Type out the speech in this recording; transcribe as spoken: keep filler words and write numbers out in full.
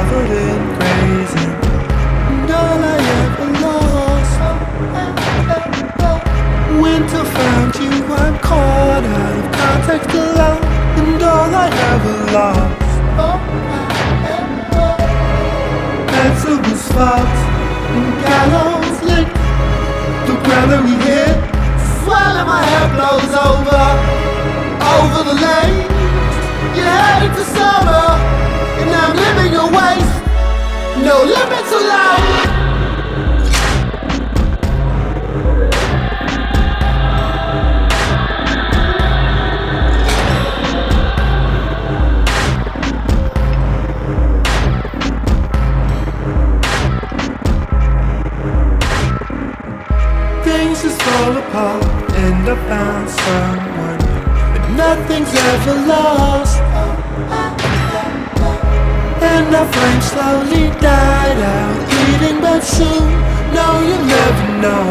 covered in grazing, and all I ever lost. Winter found you, I'm caught out of context alone, and all I ever lost. Answer was fucked, and gallows licked the ground that we hit. Swelling my head blows over, over the lake. You're headed to summer, and I'm living your waste. No limits allowed. Things just fall apart, and I found someone, but nothing's ever lost. And our flame slowly died out, bleeding but soon. No, you'll never know.